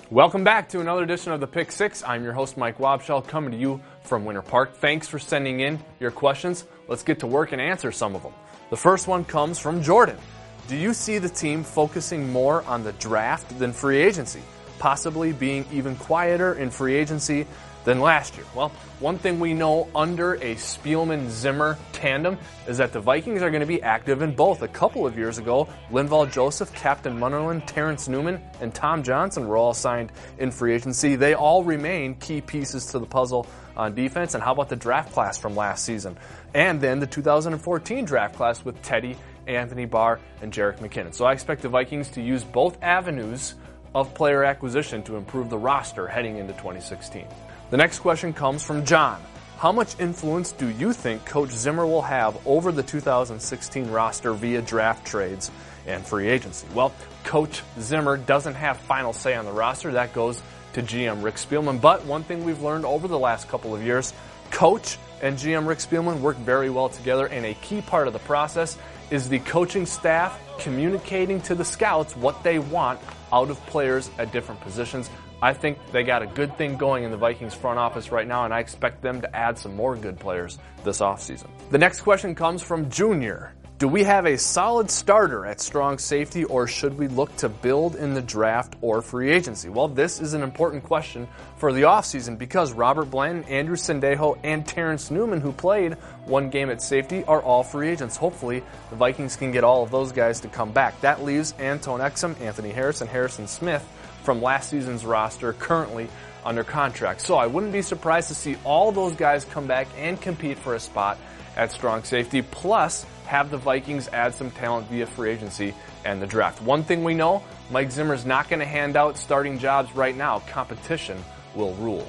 Welcome back to another edition of the Pick Six. I'm your host, Mike Wobschall, coming to you from Winter Park. Thanks for sending in your questions. Let's get to work and answer some of them. The first one comes from Jordan. Do you see the team focusing more on the draft than free agency, possibly being even quieter in free agency than last year? Well, one thing we know under a Spielman-Zimmer tandem is that the Vikings are going to be active in both. A couple of years ago, Linval Joseph, Captain Munnerlyn, Terrence Newman, and Tom Johnson were all signed in free agency. They all remain key pieces to the puzzle on defense. And how about the draft class from last season? And then the 2014 draft class with Teddy, Anthony Barr, and Jerick McKinnon. So I expect the Vikings to use both avenues of player acquisition to improve the roster heading into 2016. The next question comes from John. How much influence do you think Coach Zimmer will have over the 2016 roster via draft trades and free agency? Well, Coach Zimmer doesn't have final say on the roster. That goes to GM Rick Spielman. But one thing we've learned over the last couple of years, Coach and GM Rick Spielman work very well together, and a key part of the process is the coaching staff communicating to the scouts what they want out of players at different positions. I think they got a good thing going in the Vikings front office right now, and I expect them to add some more good players this offseason. The next question comes from Junior. Do we have a solid starter at strong safety, or should we look to build in the draft or free agency? Well, this is an important question for the offseason because Robert Blanton, Andrew Sendejo, and Terrence Newman, who played one game at safety, are all free agents. Hopefully, the Vikings can get all of those guys to come back. That leaves Antone Exum, Anthony Harris, and Harrison Smith from last season's roster currently under contract. So I wouldn't be surprised to see all those guys come back and compete for a spot at strong safety, plus have the Vikings add some talent via free agency and the draft. One thing we know, Mike Zimmer's not going to hand out starting jobs right now. Competition will rule.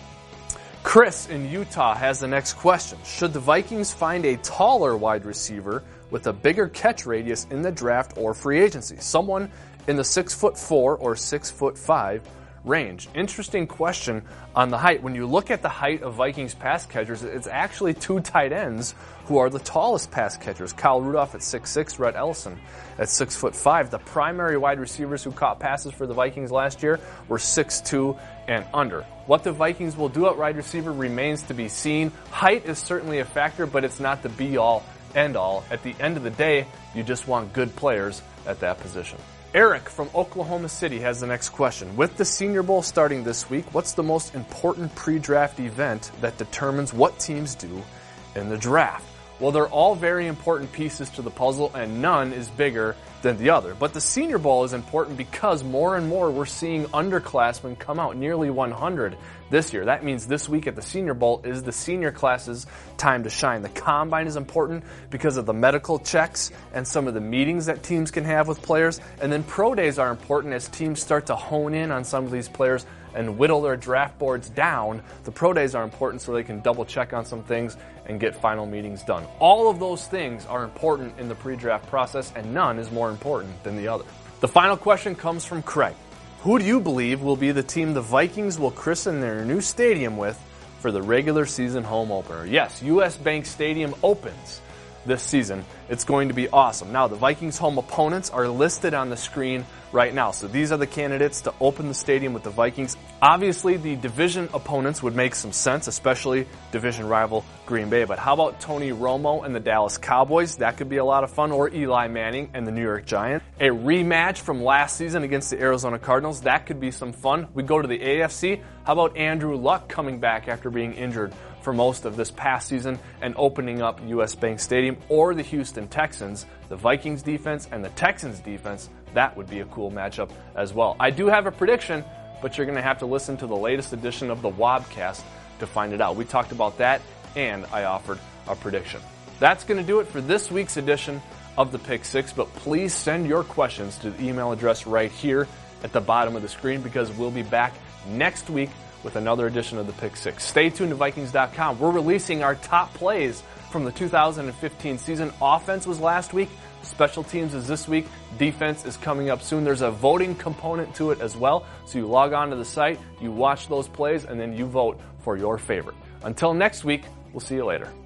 Chris in Utah has the next question. Should the Vikings find a taller wide receiver with a bigger catch radius in the draft or free agency? Someone in the 6'4" or 6'5" range. Interesting question on the height. When you look at the height of Vikings pass catchers, it's actually two tight ends who are the tallest pass catchers. Kyle Rudolph at 6'6", Rhett Ellison at 6'5". The primary wide receivers who caught passes for the Vikings last year were 6'2" and under. What the Vikings will do at wide receiver remains to be seen. Height is certainly a factor, but it's not the be-all, end-all. At the end of the day, you just want good players at that position. Eric from Oklahoma City has the next question. With the Senior Bowl starting this week, what's the most important pre-draft event that determines what teams do in the draft? Well, they're all very important pieces to the puzzle, and none is bigger than the other. But the Senior Bowl is important because more and more we're seeing underclassmen come out, nearly 100 this year. That means this week at the Senior Bowl is the senior class's time to shine. The Combine is important because of the medical checks and some of the meetings that teams can have with players. And then Pro Days are important as teams start to hone in on some of these players and whittle their draft boards down. The Pro Days are important so they can double check on some things and get final meetings done. All of those things are important in the pre-draft process, and none is more important than the other. The final question comes from Craig. Who do you believe will be the team the Vikings will christen their new stadium with for the regular season home opener? Yes, US Bank Stadium opens this season. It's going to be awesome. Now, the Vikings' home opponents are listed on the screen right now. So these are the candidates to open the stadium with the Vikings. Obviously, the division opponents would make some sense, especially division rival Green Bay. But how about Tony Romo and the Dallas Cowboys? That could be a lot of fun. Or Eli Manning and the New York Giants. A rematch from last season against the Arizona Cardinals. That could be some fun. We go to the AFC. How about Andrew Luck coming back after being injured for most of this past season and opening up US Bank Stadium? Or the Houston Texans, the Vikings defense and the Texans defense. That would be a cool matchup as well. I do have a prediction, but you're going to have to listen to the latest edition of the Wobcast to find it out. We talked about that, and I offered a prediction. That's going to do it for this week's edition of the Pick Six, but please send your questions to the email address right here at the bottom of the screen because we'll be back next week with another edition of the Pick Six. Stay tuned to Vikings.com. We're releasing our top plays from the 2015 season. Offense was last week. Special teams is this week. Defense is coming up soon. There's a voting component to it as well. So you log on to the site, you watch those plays, and then you vote for your favorite. Until next week, we'll see you later.